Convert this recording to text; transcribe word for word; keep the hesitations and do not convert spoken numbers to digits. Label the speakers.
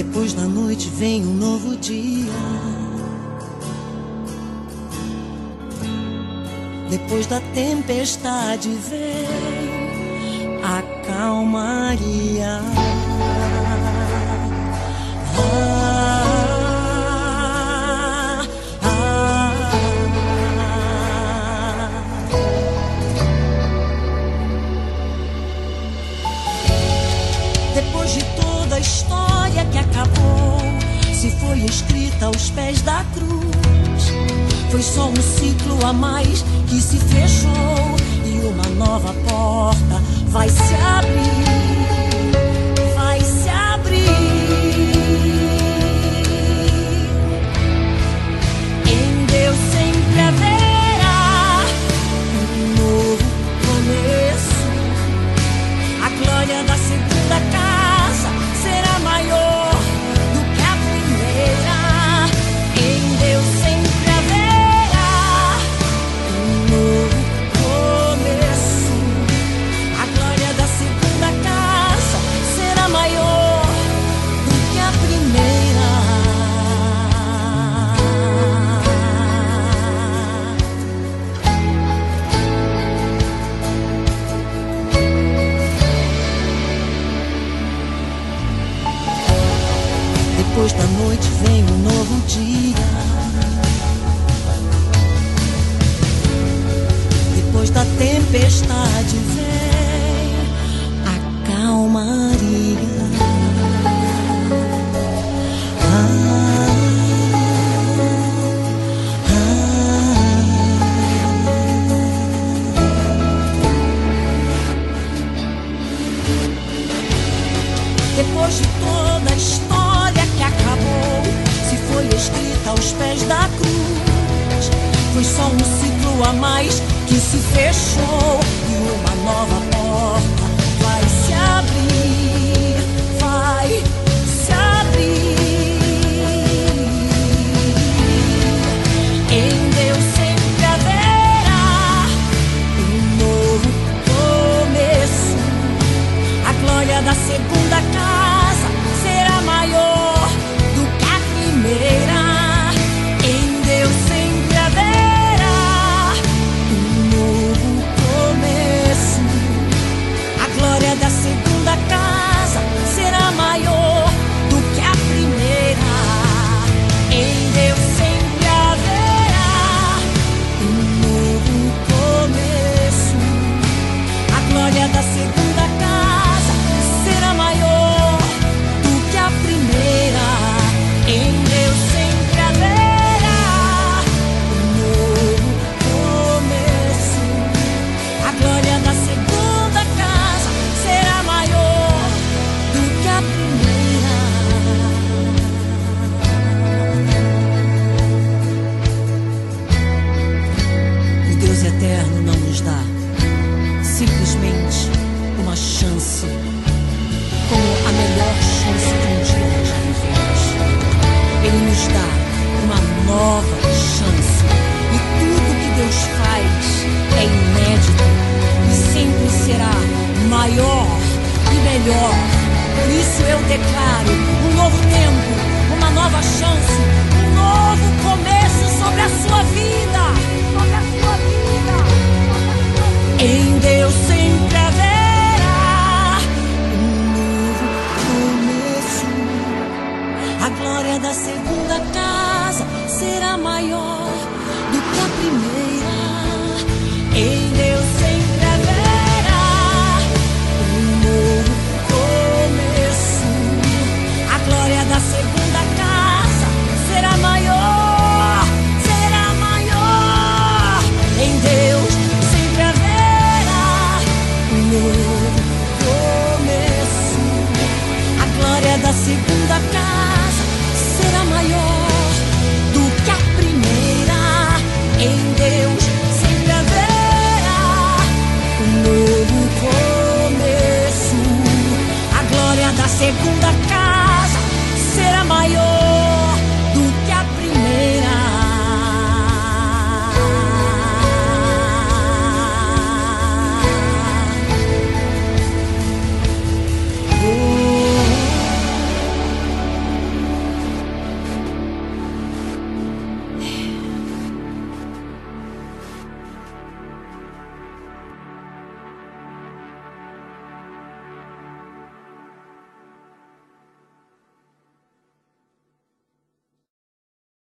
Speaker 1: Depois da noite vem um novo dia. Depois da tempestade vem a calmaria. Ah, ah, ah. Depois de toda a história que acabou, se foi escrita aos pés da cruz, foi só um ciclo a mais que se fechou e uma nova porta vai se abrir, vai se abrir. Em Deus sempre haverá um novo começo. A glória da segunda casa será maior do que a primeira. Em Deus sempre haverá um novo começo. A glória da segunda casa será maior do que a primeira. Depois da noite vem um novo dia. Depois da tempestade vem a calmaria. Ah, ah. Depois de toda a história que acabou, se foi escrita aos pés da cruz, foi só um ciclo a mais que se fechou e uma nova porta vai se abrir, vai se abrir. Em Deus sempre haverá um novo começo. A glória da segunda casa será maior do que a primeira. Em Deus sempre haverá um novo começo. A glória da segunda casa será maior do que a primeira. Em Deus sempre haverá um novo começo. A glória da segunda casa será maior do que a primeira. Em Deus sempre haverá um novo começo. A glória da segunda casa será maior do que a primeira. O Deus eterno não nos dá simplesmente uma chance, como a melhor chance que um dia nós vivemos. Ele nos dá uma nova chance. E tudo que Deus faz é inédito e sempre será maior e melhor. Por isso eu declaro um novo tempo, uma nova chance, um novo começo sobre a sua vida, sobre a sua vida. Em Deus sempre haverá um novo começo. A glória da segunda casa será maior do que a primeira. Em Deus sempre haverá um novo começo. A glória da segunda casa será maior, será maior. Em Deus sempre haverá um novo começo. A glória da segunda casa será maior do que a primeira. Em Deus sempre haverá um novo começo. A glória da segunda casa será maior